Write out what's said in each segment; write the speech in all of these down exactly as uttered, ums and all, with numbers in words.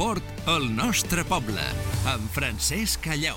L'esport al nostre poble, amb Francesc Callau.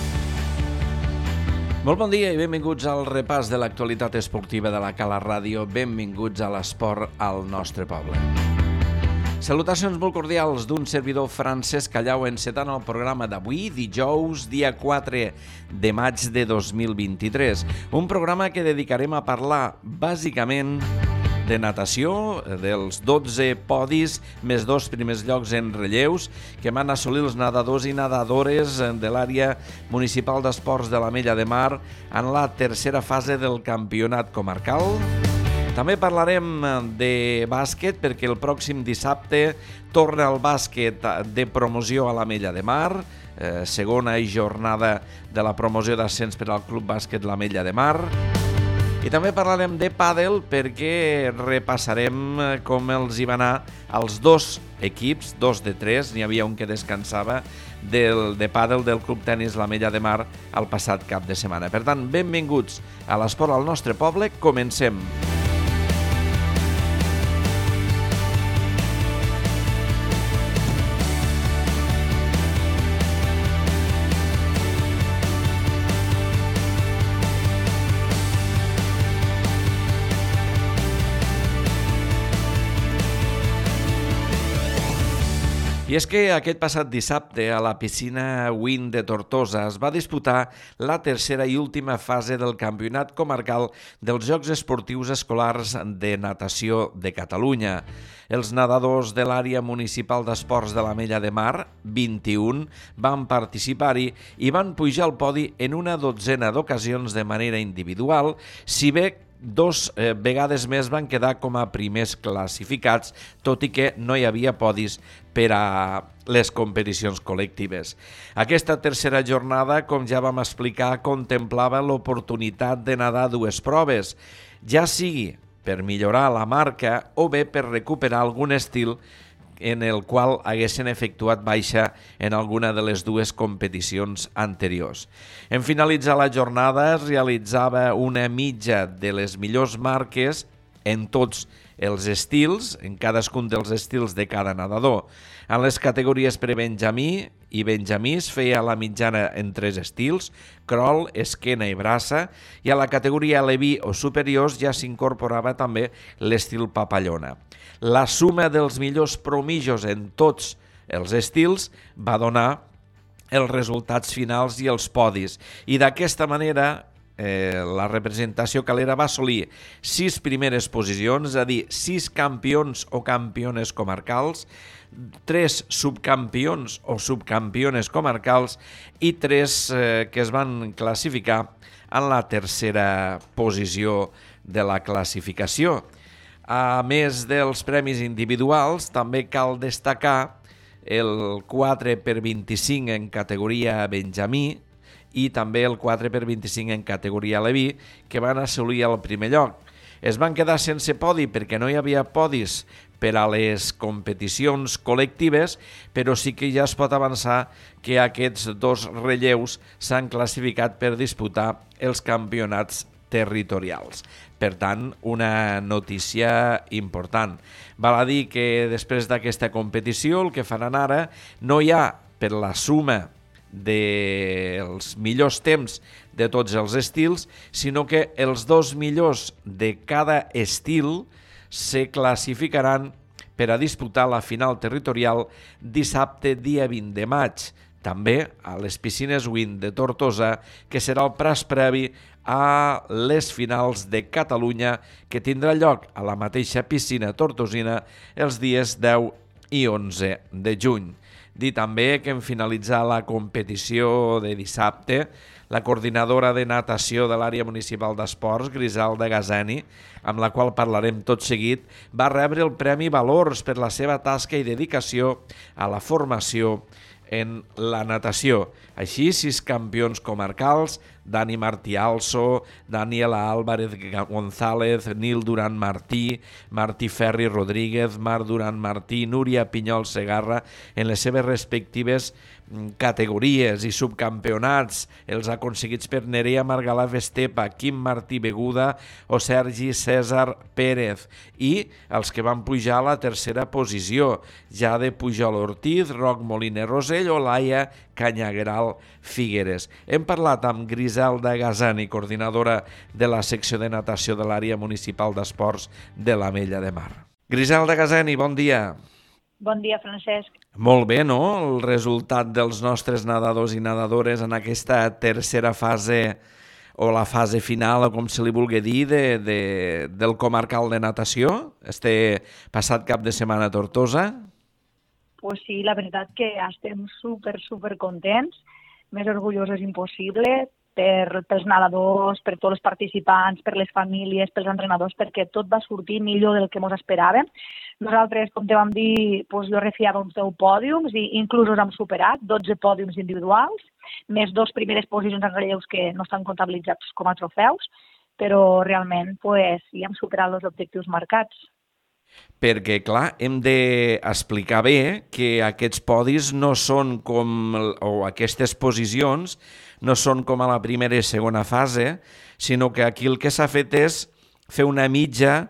Molt bon dia i benvinguts al repàs de l'actualitat esportiva de la Cala Ràdio. Benvinguts a l'esport al nostre poble. Salutacions molt cordials d'un servidor Francesc Callau encetant el programa d'avui, dijous, dia quatre de maig de dos mil vint-i-tres. Un programa que dedicarem a parlar bàsicament de natació, dels dotze podis, més dos primers llocs en relleus que van assolir els nedadors i nedadores de l'àrea municipal d'esports de l'Ametlla de Mar en la tercera fase del campionat comarcal. També parlarem de bàsquet perquè el pròxim dissabte torna el bàsquet de promoció a l'Ametlla de Mar, eh, segona jornada de la promoció d'ascens per al Club Bàsquet l'Ametlla de Mar. I també parlarem de pàdel perquè repassarem com els hi va anar als dos equips, dos de tres, n'hi havia un que descansava, del, de pàdel del Club Tenis l'Ametlla de Mar el passat cap de setmana. Per tant, benvinguts a l'esport al nostre poble, comencem. I és que aquest passat dissabte a la piscina Wynn de Tortosa es va disputar la tercera i última fase del campionat comarcal dels Jocs Esportius Escolars de Natació de Catalunya. Els nedadors de l'àrea municipal d'esports de l'Ametlla de Mar, vint-i-un, van participar-hi i van pujar al podi en una dotzena d'ocasions de manera individual, si bé dos eh, vegades més van quedar com a primers classificats, tot i que no hi havia podis per a les competicions col·lectives. Aquesta tercera jornada, com ja vam explicar, contemplava l'oportunitat de nedar dues proves, ja sigui per millorar la marca o bé per recuperar algun estil en el qual haguessin efectuat baixa en alguna de les dues competicions anteriors. En finalitzar la jornada es realitzava una mitja de les millors marques en tots els estils, en cadascun dels estils de cada nedador. En les categories pre-benjamí i benjamís feia la mitjana en tres estils, crawl, esquena i braça, i a la categoria aleví o superiors ja s'incorporava també l'estil papallona. La suma dels millors promijos en tots els estils va donar els resultats finals i els podis, i d'aquesta manera Eh, la representació calera va assolir sis primeres posicions, és a dir, sis campions o campiones comarcals, tres subcampions o subcampiones comarcals i tres eh, que es van classificar en la tercera posició de la classificació. A més dels premis individuals, també cal destacar el quatre per vint-i-cinc en categoria benjamí, i també el quatre per vint-i-cinc en categoria aleví, que van assolir el primer lloc. Es van quedar sense podi perquè no hi havia podis per a les competicions col·lectives, però sí que ja es pot avançar que aquests dos relleus s'han classificat per disputar els campionats territorials. Per tant, una notícia important. Val a dir que després d'aquesta competició, el que faran ara, no hi ha per la suma dels millors temps de tots els estils, sinó que els dos millors de cada estil se classificaran per a disputar la final territorial dissabte dia vint de maig, també a les piscines Wynn de Tortosa, que serà el pas previ a les finals de Catalunya, que tindrà lloc a la mateixa piscina tortosina els dies deu i onze de juny. Dir també que en finalitzar la competició de dissabte, la coordinadora de natació de l'àrea municipal d'esports, Griselda Gazani, amb la qual parlarem tot seguit, va rebre el Premi Valors per la seva tasca i dedicació a la formació en la natació. Així, sis campions comarcals, Dani Martí Also, Daniela Álvarez González, Nil Duran Martí, Martí Ferri Rodríguez, Marc Duran Martí, Núria Pinyol Segarra, en les seves respectives categories i subcampionats, els aconseguits per Nerea Margalaf Estepa, Quim Martí Beguda o Sergi César Pérez, i els que van pujar a la tercera posició, Jade Pujol Ortiz, Roc Moliner Rosell o Laia Canyagueral Figueres. Hem parlat amb Griselda Gazani, coordinadora de la secció de natació de l'àrea municipal d'esports de l'Ametlla de Mar. Griselda Gazani, bon dia. Bon dia, Francesc. Molt bé, no?, el resultat dels nostres nedadors i nedadores en aquesta tercera fase o la fase final, o com se li vulgui dir, de, de, del comarcal de natació, este passat cap de setmana a Tortosa. Pues sí, la veritat que estem super, super contents, més orgullosos impossible, per, pels nedadors, per tots els participants, per les famílies, pels entrenadors, perquè tot va sortir millor del que ens esperàvem. Nosaltres, com te vam dir, doncs jo refiava uns deu pòdiums i inclús us hem superat, dotze pòdiums individuals, més dos primeres posicions en relleus que no estan comptabilitzats com a trofeus, però realment pues, ja hem superat els objectius marcats. Perquè, clar, hem d'explicar bé que aquests podis no són com, o aquestes posicions no són com a la primera i segona fase, sinó que aquí el que s'ha fet és fer una mitja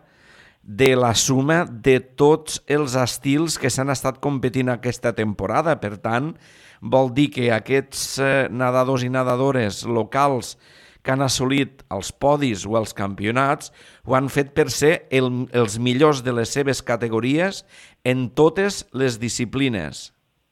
de la suma de tots els estils que s'han estat competint aquesta temporada. Per tant, vol dir que aquests nedadors i nedadores locals que han assolit els podis o els campionats ho han fet per ser el, els millors de les seves categories en totes les disciplines.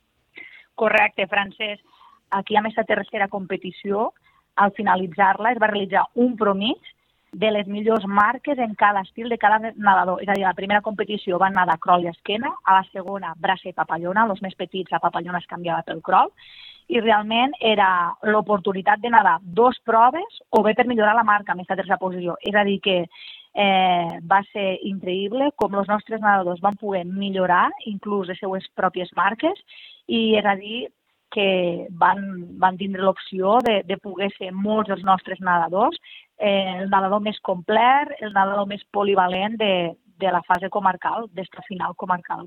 Correcte, Francesc. Aquí, a més, la tercera competició, al finalitzar-la, es va realitzar un promig de les millors marques en cada estil de cada nedador. És a dir, a la primera competició van nedar crol i esquena, a la segona braça i papallona, els més petits la papallona es canviava pel crol, i realment era l'oportunitat de nedar dos proves o bé per millorar la marca en aquesta tercera posició. És a dir, que eh, va ser increïble com els nostres nedadors van poder millorar inclús les seues pròpies marques, i és a dir, que van, van tindre l'opció de, de poder ser molts dels nostres nedadors, eh, el nedador més complet, el nedador més polivalent de, de la fase comarcal, d'esta final comarcal.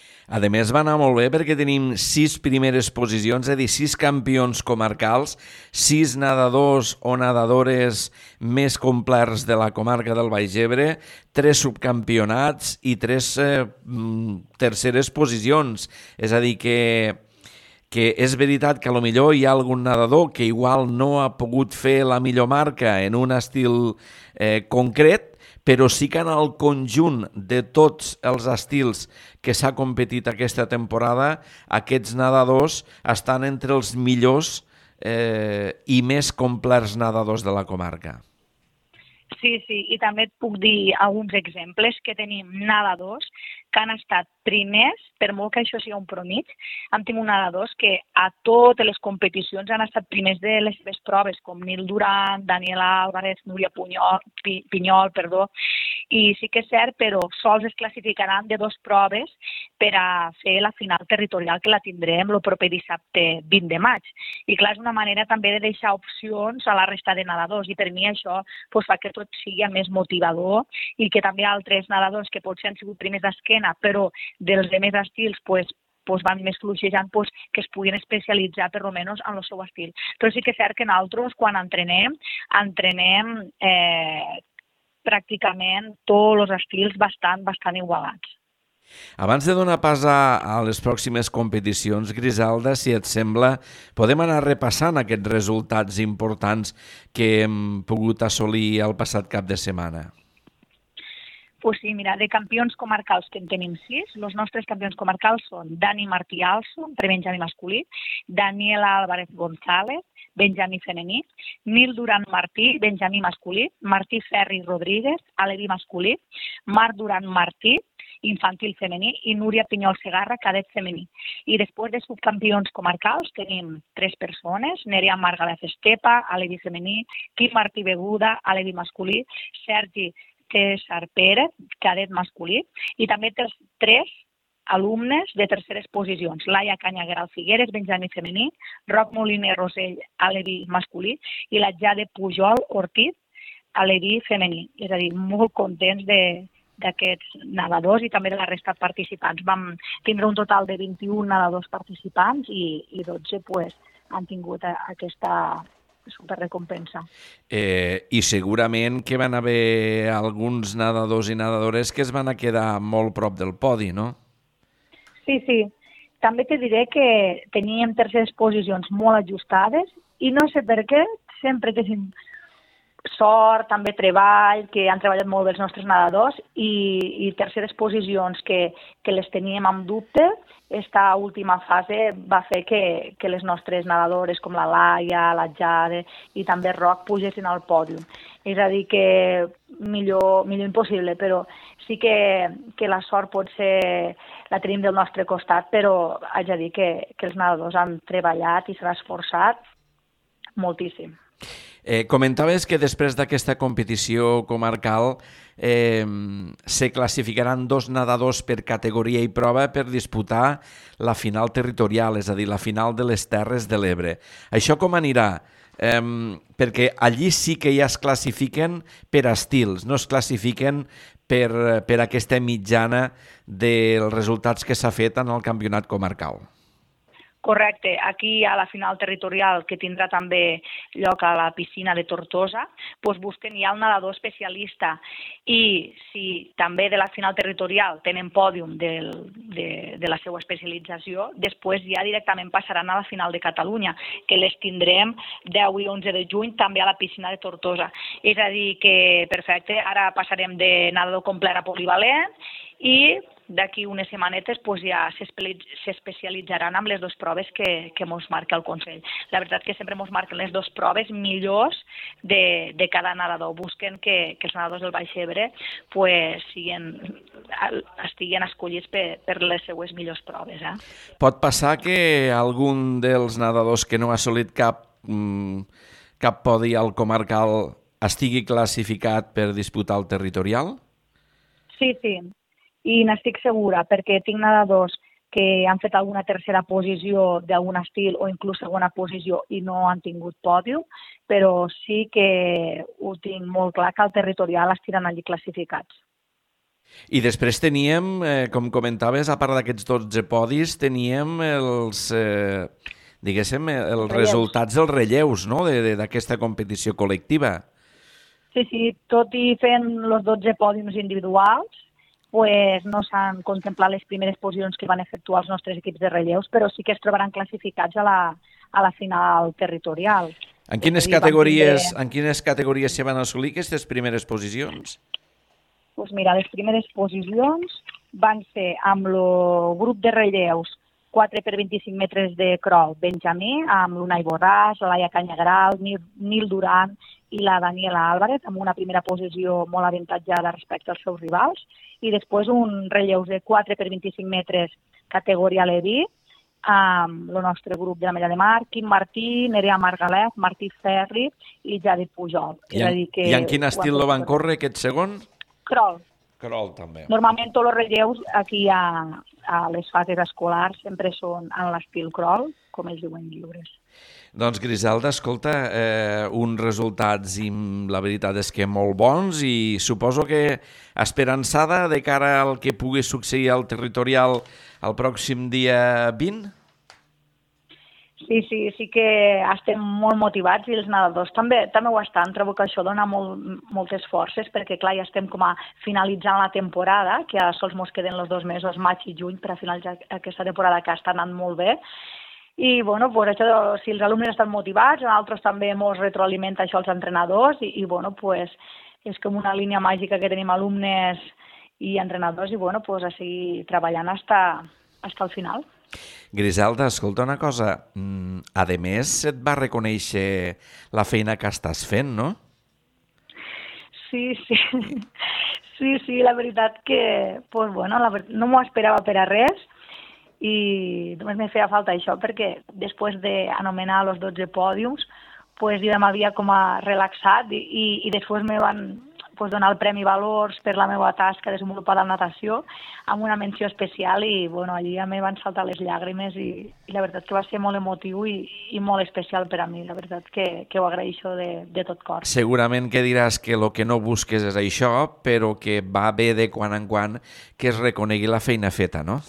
A més, va anar molt bé perquè tenim sis primeres posicions, és a dir, sis campions comarcals, sis nedadors o nedadores més complets de la comarca del Baix Ebre, tres subcampionats i tres eh, terceres posicions. És a dir, que que és veritat que potser hi ha algun nedador que igual no ha pogut fer la millor marca en un estil eh, concret, però sí que en el conjunt de tots els estils que s'ha competit aquesta temporada, aquests nedadors estan entre els millors eh, i més complets nedadors de la comarca. Sí, sí, i també et puc dir alguns exemples que tenim nedadors que han estat primers, per molt que això sigui un promig, hem tingut nedadors que a totes les competicions han estat primers de les seves proves, com Nil Duran, Daniela Álvarez, Núria Pinyol, Pinyol, perdó, i sí que és cert, però sols es classificaran de dues proves per a fer la final territorial, que la tindrem el proper dissabte vint de maig. I clar, és una manera també de deixar opcions a la resta de nedadors, i per mi això pues, fa que tot sigui més motivador i que també altres nedadors que potser han sigut primers d'esquena, però dels demés estils pues, pues van més fluixejant, pues, que es puguin especialitzar per almenys en el seu estil. Però sí que és cert que nosaltres, quan entrenem, entrenem eh, pràcticament tots els estils bastant, bastant igualats. Abans de donar pas a, a les pròximes competicions, Griselda, si et sembla, podem anar repassant aquests resultats importants que hem pogut assolir el passat cap de setmana. Pues sí, mira, de campions comarcals que en tenim sis. Els nostres campions comarcals són Dani Martí Also, per benjamí masculí, Daniela Álvarez González, benjamí femení, Nil Duran Martí, benjamí masculí, Martí Ferri Rodríguez, aleví masculí, Marc Duran Martí, infantil femení, i Núria Pinyol Segarra, cadet femení. I després de subcampions comarcals tenim tres persones, Nerea Margalef Estepa, aleví femení, Quim Martí Beguda, aleví masculí, Sergi César Pérez, cadet masculí, i també tres alumnes de terceres posicions. Laia Canyagueral Figueres, Benjamí femení, Roc Moliner Rosell, aleví masculí, i la Jade Pujol Ortiz, aleví femení. És a dir, molt contents de d'aquests nedadors i també de la resta de participants. Vam tindre un total de vint-i-un nedadors participants i, i dotze pues, han tingut aquesta superrecompensa. Eh, I segurament que van haver alguns nedadors i nedadores que es van a quedar molt prop del podi, no? Sí, sí. També te diré que teníem terceres posicions molt ajustades i no sé per què, sempre tenim sort, també treball, que han treballat molt bé els nostres nedadors i, i terceres posicions que, que les teníem amb dubte. Esta última fase va fer que, que les nostres nedadores com la Laia, la Jade i també Roc pugessin al pòdium. És a dir, que millor, millor impossible, però sí que, que la sort pot ser la tenim del nostre costat, però haig de dir que, que els nedadors han treballat i s'han esforçat moltíssim. Eh, comentaves que després d'aquesta competició comarcal eh, se classificaran dos nedadors per categoria i prova per disputar la final territorial, és a dir, la final de les Terres de l'Ebre. Això com anirà? Eh, perquè allí sí que ja es classifiquen per estils, no es classifiquen per, per aquesta mitjana dels resultats que s'ha fet en el campionat comarcal. Correcte. Aquí a la final territorial, que tindrà també lloc a la piscina de Tortosa, doncs busquen ja un nedador especialista i si també de la final territorial tenen pòdium del, de, de la seva especialització, després ja directament passaran a la final de Catalunya, que les tindrem deu i onze de juny també a la piscina de Tortosa. És a dir que, perfecte, ara passarem de nedador complet a polivalent i d'aquí unes setmanetes pues, ja s'especialitzaran amb les dues proves que, que ens marca el Consell. La veritat que sempre ens marquen les dues proves millors de, de cada nedador. Busquen que, que els nedadors del Baix Ebre pues, siguen, estiguen escollits per, per les seues millors proves. Eh? Pot passar que algun dels nedadors que no ha assolit cap, mm, cap podi al comarcal estigui classificat per disputar el territorial? Sí, sí. I n'estic segura, perquè tinc nedadors que han fet alguna tercera posició d'algun estil o inclús segona posició i no han tingut pòdium, però sí que ho tinc molt clar que al territorial estiran allí classificats. I després teníem, eh, com comentaves, a part d'aquests dotze podis, teníem els, eh, diguéssim, els relleus. resultats dels relleus, no?, d'aquesta competició col·lectiva. Sí, sí, tot i fent els dotze pòdiums individuals, pues no s'han contemplat les primeres posicions que van efectuar els nostres equips de relleus, però sí que es trobaran classificats a la, a la final territorial. En quines, categories, tindre... en quines categories se van assolir aquestes primeres posicions? Pues mira, les primeres posicions van ser amb el grup de relleus quatre per vint-i-cinc metres de crawl, Benjamí, amb l'Unai Borràs, la Laia Canyagueral, Nil, Nil Duran i la Daniela Álvarez, amb una primera posició molt avantatjada respecte als seus rivals, i després un relleus de quatre per vint-i-cinc metres categoria Leví, amb el nostre grup de la Mella de Mar, Quim Martí, Nerea Margalef, Martí Ferri i Jade Pujol. I en, dir que I en quin estil lo van córrer aquest segon? Crawl. Crawl també. Normalment tots els relleus aquí a, a les fases escolars sempre són en l'estil crawl, com ells diuen lliures. Doncs Griselda, escolta, eh, uns resultats i la veritat és que molt bons i suposo que esperançada de cara al que pugui succeir al territorial el pròxim dia vint? Sí, sí, sí que estem molt motivats i els nedadors també també ho estan. Trobo que això dona molt, moltes forces perquè, clar, ja estem com a finalitzant la temporada, que ja sols mos queden els dos mesos, maig i juny, per a finalitzar aquesta temporada que està anant molt bé. I, bueno, pues això, si els alumnes estan motivats, nosaltres també ens retroalimenta això als entrenadors i, i bueno, pues, és com una línia màgica que tenim alumnes i entrenadors i, bueno, pues, a seguir treballant hasta, hasta el final. Griselda, escolta una cosa, a més et va reconèixer la feina que estàs fent, no? Sí, sí, sí, sí, la veritat que, pues, bueno, la ver... no m'ho esperava per a res i només me feia falta això perquè després d'anomenar els dotze pòdiums, pues, jo ja m'havia com a relaxat i, i, i després me van pues, donar el Premi Valors per la meva tasca desenvolupada en natació, amb una menció especial i bueno, allí ja me van saltar les llàgrimes i, i la veritat que va ser molt emotiu i, i molt especial per a mi, la veritat que, que ho agraeixo de, de tot cor. Segurament que diràs que el que no busques és això, però que va bé de quan en quan que es reconegui la feina feta, no?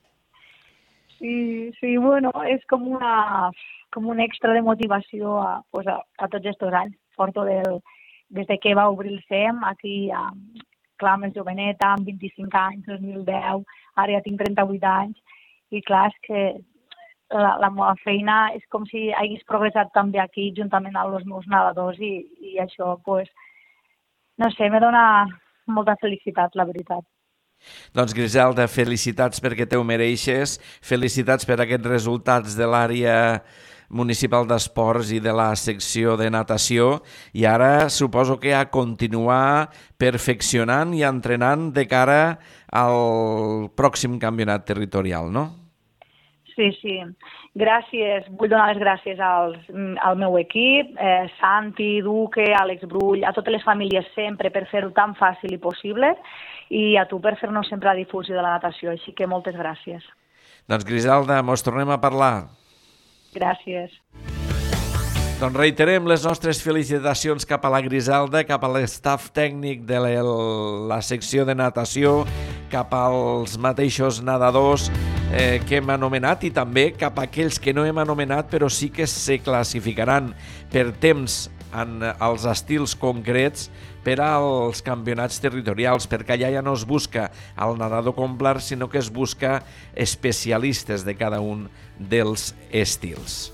Sí, sí, bueno, és com una com un extra de motivació a, pues a, a tots aquests anys. Porto del, des de que va obrir el S E M, aquí a, clar, més joveneta, amb vint-i-cinc anys, dos mil deu, ara ja tinc trenta-vuit anys, i clar, és que la, la meva feina és com si hagués progressat també aquí, juntament amb els meus nedadors, i, i això, pues, no sé, me dona molta felicitat, la veritat. Doncs Griselda, felicitats perquè te ho mereixes, felicitats per aquests resultats de l'àrea municipal d'esports i de la secció de natació i ara suposo que a continuar perfeccionant i entrenant de cara al pròxim campionat territorial, no? Sí, sí. Gràcies. Vull donar les gràcies als, al meu equip, eh, Santi, Duque, Àlex Brull, a totes les famílies sempre per fer-ho tan fàcil i possible i a tu per fer-nos sempre la difusió de la natació. Així que moltes gràcies. Doncs Griselda, mos tornem a parlar. Gràcies. Doncs reiterem les nostres felicitacions cap a la Griselda, cap a l'estaf tècnic de la, la secció de natació, cap als mateixos nedadors eh, que hem anomenat i també cap a aquells que no hem anomenat però sí que se classificaran per temps en els estils concrets per als campionats territorials, perquè allà ja no es busca el nedador complet, sinó que es busca especialistes de cada un dels estils.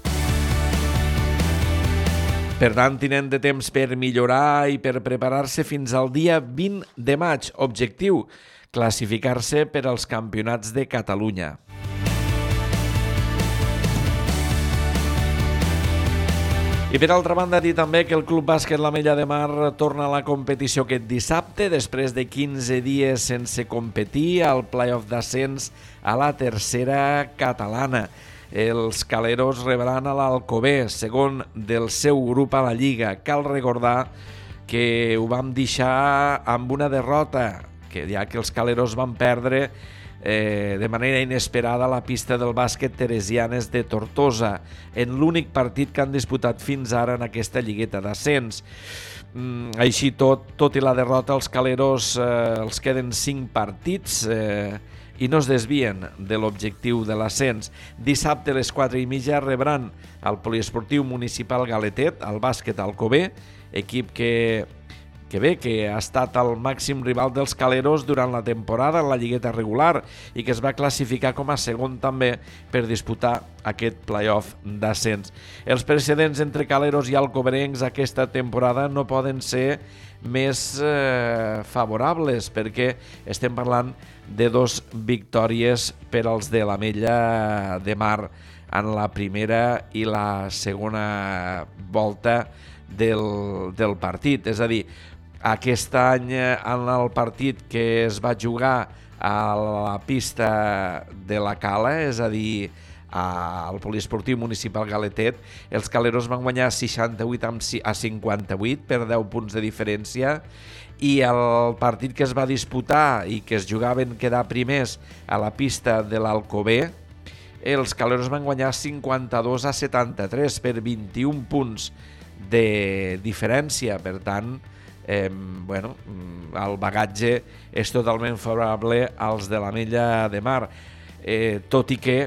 Per tant, tenen de temps per millorar i per preparar-se fins al dia vint de maig. Objectiu, classificar-se per als campionats de Catalunya. I per altra banda, dir també que el Club Bàsquet l'Ametlla de Mar torna a la competició aquest dissabte, després de quinze dies sense competir al play-off d'ascens a la tercera catalana. Els caleros rebran a l'Alcover, segon del seu grup a la Lliga. Cal recordar que ho vam deixar amb una derrota, que ja que els caleros van perdre eh, de manera inesperada a la pista del bàsquet Teresianes de Tortosa, en l'únic partit que han disputat fins ara en aquesta lligueta d'ascens. Mm, així tot, tot i la derrota, els caleros eh, els queden cinc partits eh, i no es desvien de l'objectiu de l'ascens. Dissabte a les quatre i mitja rebran el poliesportiu municipal Galetet, el bàsquet Alcover, equip que, que bé, que ha estat el màxim rival dels caleros durant la temporada en la lligueta regular i que es va classificar com a segon també per disputar aquest play-off d'ascens. Els precedents entre caleros i alcoverencs aquesta temporada no poden ser més eh, favorables, perquè estem parlant de dos victòries per als de l'Ametlla de Mar en la primera i la segona volta del, del partit. És a dir, aquest any en el partit que es va jugar a la pista de la Cala, és a dir, al poliesportiu municipal Galetet, els caleros van guanyar seixanta-vuit a cinquanta-vuit per deu punts de diferència, i el partit que es va disputar i que es jugaven quedar primers a la pista de l'Alcover, els caleros van guanyar cinquanta-dos a setanta-tres per vint-i-un punts de diferència. Per tant, eh, bueno, el bagatge és totalment favorable als de l'Ametlla de Mar. Eh, tot i que,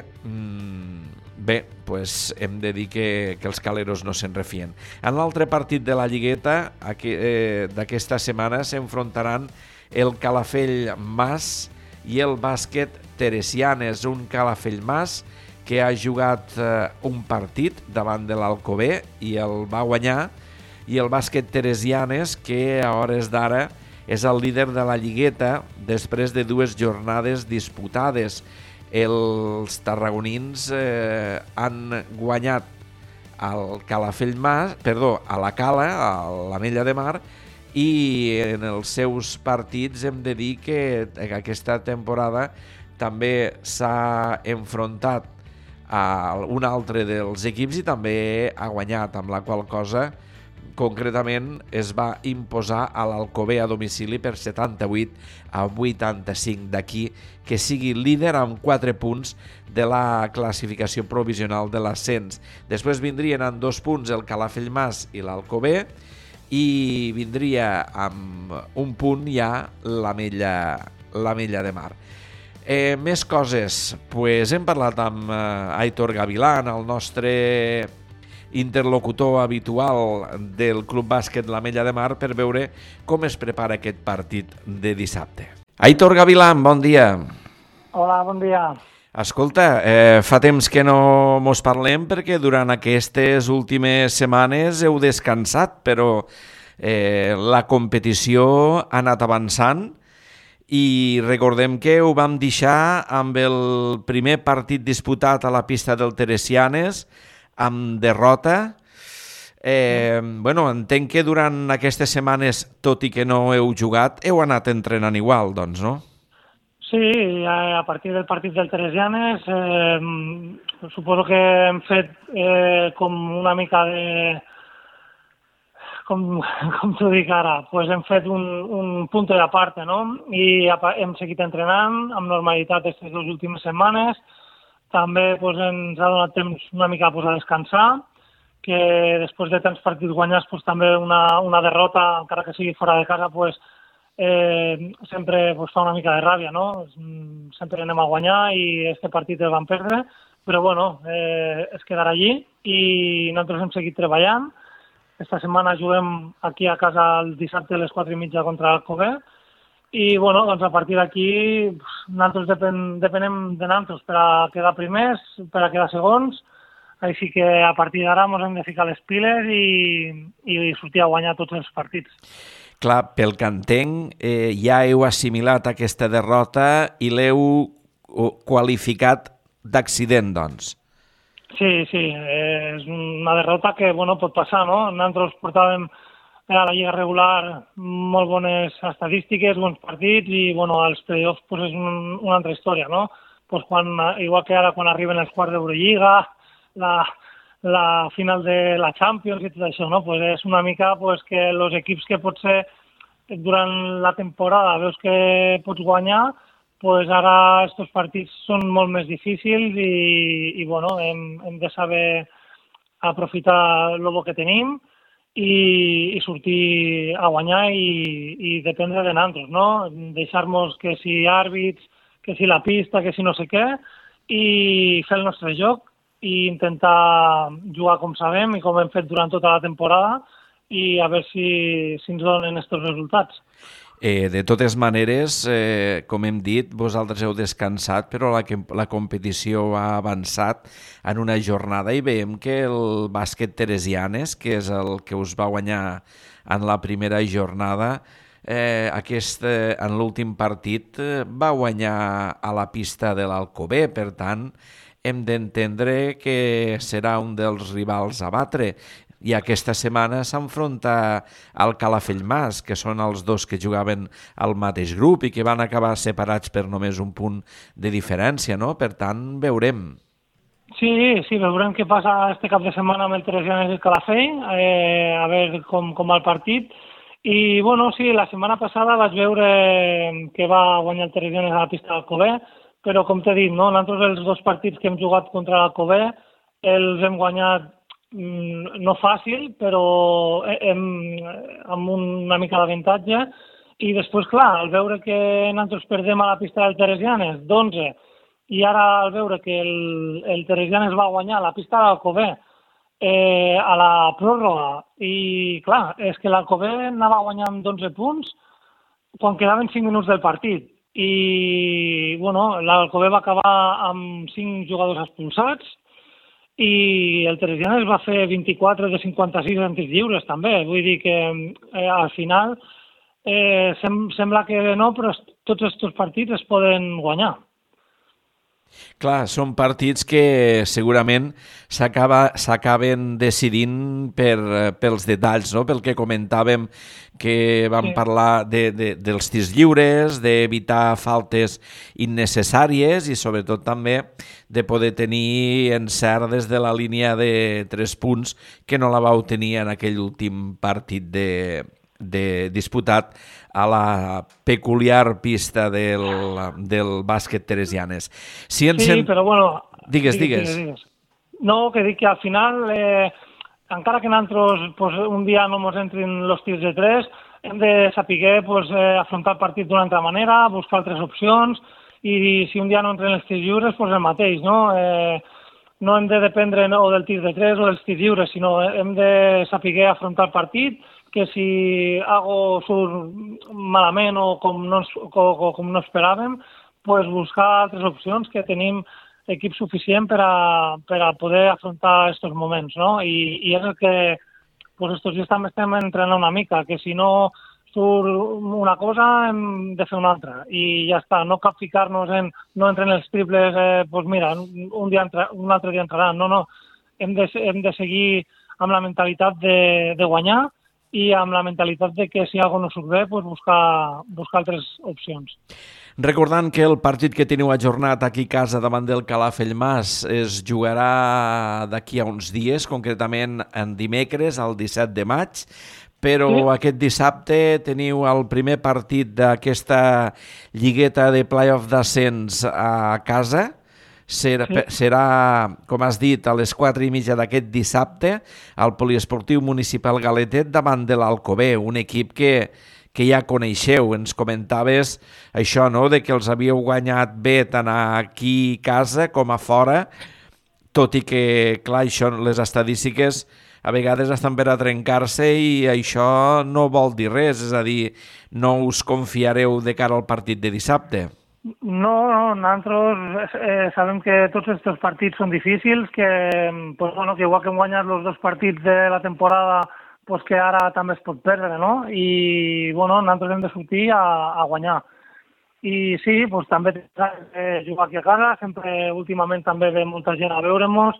mm, bé, pues hem de dir que, que els caleros no se'n refien. En l'altre partit de la lligueta aquí, eh, d'aquesta setmana s'enfrontaran el Calafell Mas i el bàsquet Teresianes, un Calafell Mas que ha jugat eh, un partit davant de l'Alcover i el va guanyar, i el bàsquet Teresianes, que a hores d'ara és el líder de la lligueta després de dues jornades disputades. Els tarragonins eh, han guanyat al Calafell Mas, perdó, a la Cala, a l'Ametlla de Mar, i en els seus partits hem de dir que aquesta temporada també s'ha enfrontat a un altre dels equips i també ha guanyat, amb la qual cosa concretament es va imposar a l'Alcover a domicili per setanta-vuit a vuitanta-cinc, d'aquí que sigui líder amb quatre punts de la classificació provisional de l'ascens. Després vindrien amb dos punts el Calafell-Mas i l'Alcover i vindria amb un punt ja l'Ametlla, l'Ametlla de Mar. Eh, més coses, pues hem parlat amb eh, Aitor Gavilán, el nostre interlocutor habitual del Club Bàsquet l'Ametlla de Mar, per veure com es prepara aquest partit de dissabte. Aitor Gavilán, bon dia. Hola, bon dia. Escolta, eh, fa temps que no mos parlem perquè durant aquestes últimes setmanes heu descansat, però eh, la competició ha anat avançant i recordem que ho vam deixar amb el primer partit disputat a la pista del Teresianes, amb derrota. Eh, bueno, entenc que durant aquestes setmanes, tot i que no heu jugat, heu anat entrenant igual, doncs, no? Sí, a partir del partit del Teresianes eh, suposo que hem fet eh, com una mica de... com, com t'ho dic ara, pues hem fet un, un punt de part, no? I hem seguit entrenant amb normalitat aquestes dues últimes setmanes. També pues, ens ha donat temps una mica pues, a descansar, que després de tants partits guanyats pues, també una, una derrota, encara que sigui fora de casa, pues, eh, sempre pues, fa una mica de ràbia, no? Sempre anem a guanyar i aquest partit el vam perdre, però bueno, eh, es quedarà allí i nosaltres hem seguit treballant. Esta setmana juguem aquí a casa el dissabte a les quatre i mitja contra l'Alcover i bueno, doncs a partir d'aquí nosaltres depen, depenem de nosaltres per a quedar primers, per a quedar segons, així que a partir d'ara ens hem de ficar les piles i, i sortir a guanyar tots els partits. Clar, pel que entenc, eh, ja heu assimilat aquesta derrota i l'heu qualificat d'accident, doncs. Sí, sí, és una derrota que bueno, pot passar, no? Nosaltres portàvem a la lliga regular molt bones estadístiques, bons partits i bueno, als playoffs pues, és un, una altra història, no? Pues quan, igual que ara quan arriben els quarts d'Eurolliga, la, la final de la Champions i tot això, no? Pues és una mica pues, que els equips que potser durant la temporada veus que pots guanyar, pues ara aquests partits són molt més difícils i, i bueno, hem, hem de saber aprofitar el bo que tenim i, i sortir a guanyar i, i dependre de nosaltres, no? Deixar-nos que si àrbits, que si la pista, que si no sé què, i fer el nostre joc i intentar jugar com sabem i com hem fet durant tota la temporada i a veure si, si ens donen aquests resultats. Eh, de totes maneres, eh, com hem dit, vosaltres heu descansat, però la, la competició ha avançat en una jornada i veiem que el bàsquet Teresianes, que és el que us va guanyar en la primera jornada, eh, aquest, eh, en l'últim partit eh, va guanyar a la pista de l'Alcover, per tant, hem d'entendre que serà un dels rivals a batre. I aquesta setmana s'enfronta al Calafell-Mas, que són els dos que jugaven al mateix grup i que van acabar separats per només un punt de diferència, no? Per tant, veurem. Sí, sí, veurem què passa este cap de setmana amb el Teresianes i el Calafell, eh, a veure com, com va el partit. I, bueno, sí, la setmana passada vaig veure que va guanyar el Teresianes a la pista d'Alcover, però, com t'he dit, no? Nosaltres els dos partits que hem jugat contra l'Alcover els hem guanyat no fàcil, però hem, amb una mica d'avantatge. I després, clar, al veure que nosaltres perdem a la pista del Teresianes d'onze i ara al veure que el, el Teresianes va guanyar a la pista de l'Alcover eh, a la pròrroga i, clar, és que l'Alcover anava guanyant d'onze punts quan quedaven cinc minuts del partit i, bueno, l'Alcover va acabar amb cinc jugadors expulsats i el Teresianes va fer vint-i-quatre de cinquanta-sis en tirs lliures també, vull dir que eh, al final eh, sem sembla que no, però tots aquests partits es poden guanyar. Clar, són partits que segurament s'acaben decidint per, pels detalls, no? Pel que comentàvem, que vam sí. parlar de, de, dels tirs lliures, d'evitar faltes innecessàries i sobretot també de poder tenir encert des de la línia de tres punts que no la vau tenir en aquell últim partit de, de disputat a la peculiar pista del, del bàsquet teresianes. Si ens sí, en... però bueno... Digues, digues. digues, digues. No, que dic que al final, eh, encara que nosaltres pues, un dia no ens entrin els tirs de tres, hem de saber pues, eh, afrontar el partit d'una altra manera, buscar altres opcions, i si un dia no entren els tirs lliures, pues el mateix, no? Eh, no hem de dependre no, del tir de tres o dels tirs lliures, sinó hem de saber afrontar el partit, que si algo surt malament o com no, o, com no esperàvem, pues buscar altres opcions, que tenim equip suficient per a, per a poder afrontar aquests moments, no? I, i és el que pues, estos dies també estem entrenant una mica, que si no surt una cosa hem de fer una altra i ja està, no cal ficar-nos en no entren els triples, eh, pues mira, un, dia entra, un altre dia entraran, no, no, hem de, hem de seguir amb la mentalitat de, de guanyar i amb la mentalitat de que si alguna cosa no surt bé, pues buscar, buscar altres opcions. Recordant que el partit que teniu ajornat aquí a casa davant del Calafell-Mas es jugarà d'aquí a uns dies, concretament en dimecres, el disset de maig, però sí. Aquest dissabte teniu el primer partit d'aquesta lligueta de play-off d'ascens a casa. Serà, sí. serà, com has dit, a les quatre i mitja d'aquest dissabte al Poliesportiu Municipal Galetet davant de l'Alcover, un equip que, que ja coneixeu. Ens comentaves això, no?, de que els havíeu guanyat bé tant aquí a casa com a fora, tot i que, clar, això, les estadístiques a vegades estan per a trencar-se i això no vol dir res, és a dir, no us confiareu de cara al partit de dissabte. No, no, nosaltres eh, sabem que tots aquests partits són difícils, que, pues, bueno, que igual que hem guanyat els dos partits de la temporada, pues, que ara també es pot perdre, no? I bueno, nosaltres hem de sortir a, a guanyar. I sí, pues, també eh, jugar aquí a casa, sempre últimament també ve molta gent a veure-nos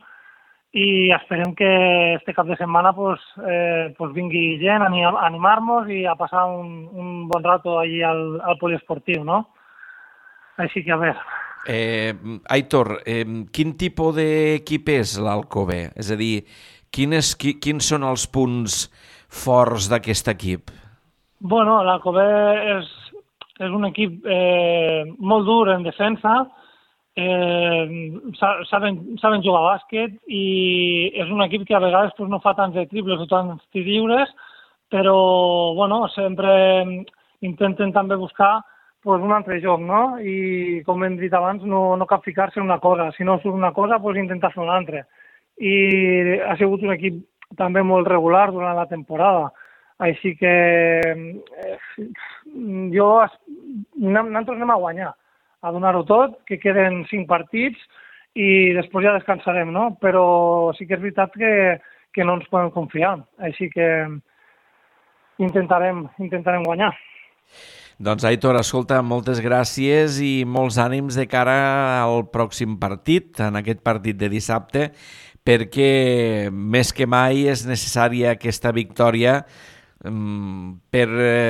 i esperem que este cap de setmana pues, eh, pues vingui gent a animar-nos i a passar un, un bon rato allí al, al poliesportiu, no? Així que, a veure... Eh, Aitor, eh, quin tipus d'equip és l'Alcover? És a dir, quines, qui, quins són els punts forts d'aquest equip? Bueno, l'Alcover és, és un equip eh, molt dur en defensa, eh, saben, saben jugar a bàsquet i és un equip que a vegades pues, no fa tants de triples o tants tirs lliures, però bueno, sempre intenten també buscar pues un altre joc, no? I com hem dit abans, no, no cal ficar-se en una cosa. Si no surt una cosa, pues intentar fer una altra. I ha sigut un equip també molt regular durant la temporada. Així que eh, jo, nosaltres anem a guanyar, a donar-ho tot, que queden cinc partits i després ja descansarem, no? Però sí que és veritat que, que no ens podem confiar. Així que intentarem, intentarem guanyar. Doncs, Aitor, escolta, moltes gràcies i molts ànims de cara al pròxim partit, en aquest partit de dissabte, perquè més que mai és necessària aquesta victòria per,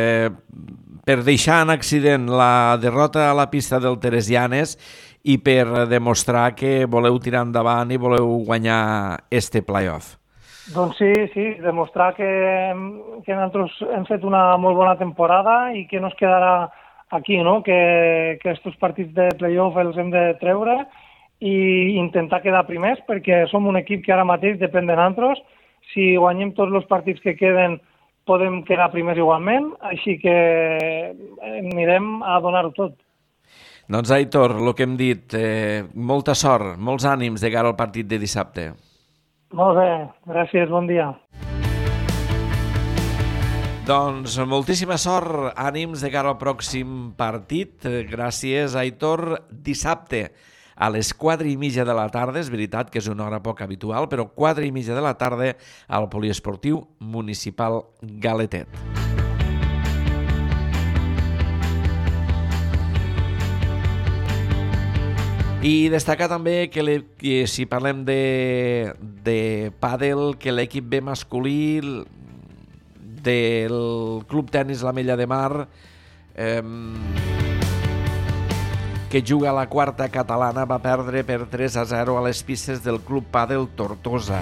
per deixar en accident la derrota a la pista del Teresianes i per demostrar que voleu tirar endavant i voleu guanyar este play-off. Doncs sí, sí, demostrar que, que nosaltres hem fet una molt bona temporada i que no es quedarà aquí, no? Que, que aquests partits de play-off els hem de treure i intentar quedar primers, perquè som un equip que ara mateix depèn de nosaltres. Si guanyem tots els partits que queden podem quedar primers igualment, així que anirem a donar-ho tot. Doncs, Aitor, el que hem dit, eh, molta sort, molts ànims de cara al partit de dissabte. Molt bé, gràcies, bon dia. Doncs moltíssima sort, ànims de cara al pròxim partit. Gràcies, Aitor. Dissabte a les quatre i mitja de la tarda, és veritat que és una hora poc habitual, però quatre i mitja de la tarda al Poliesportiu Municipal Galetet. I destacar també que, que si parlem de, de pàdel, que l'equip B masculí del Club Tenis l'Ametlla de Mar, eh, que juga a la quarta catalana, va perdre per tres a zero a les pistes del Club Pàdel Tortosa.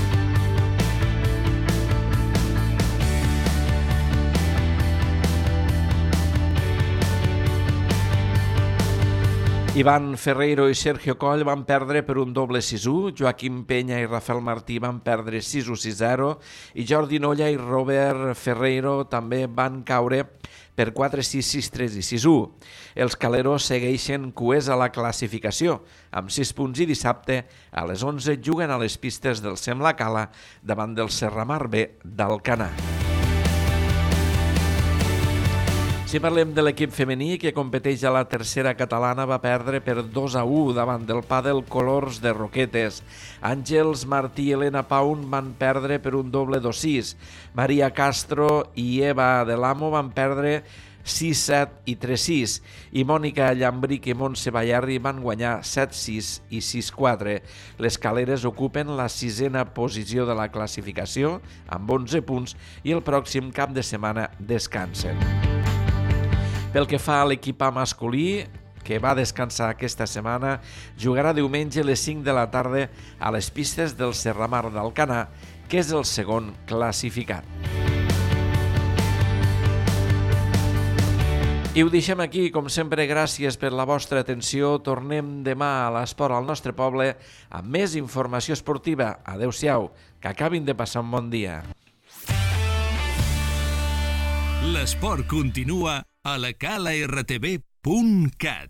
Ivan Ferreiro i Sergio Coll van perdre per un doble sis a u, Joaquim Penya i Rafael Martí van perdre sis a sis a zero i Jordi Nolla i Robert Ferreiro també van caure per quatre a sis, sis a tres i sis a u. Els caleros segueixen cuers a la classificació, amb sis punts i dissabte a les onze juguen a les pistes del Sem la Cala davant del Serramar B d'Alcanar. Si parlem de l'equip femení que competeix a la tercera catalana, va perdre per dos a u davant del Pàdel Colors de Roquetes. Àngels Martí i Helena Paun van perdre per un doble dos a sis. Maria Castro i Eva de l'Amo van perdre sis a set i tres a sis. I Mònica Llambric i Montse Ballarri van guanyar set a sis i sis a quatre. Les caleres ocupen la sisena posició de la classificació amb onze punts i el pròxim cap de setmana descansen. Pel que fa a l'equip A masculí, que va descansar aquesta setmana, jugarà diumenge a les cinc de la tarda a les pistes del Serramar d'Alcanar, que és el segon classificat. I ho deixem aquí, com sempre, gràcies per la vostra atenció. Tornem demà a l'Esport al nostre poble amb més informació esportiva. Adéu-siau, que acabin de passar un bon dia. L'esport continua a la cala r t v punt cat.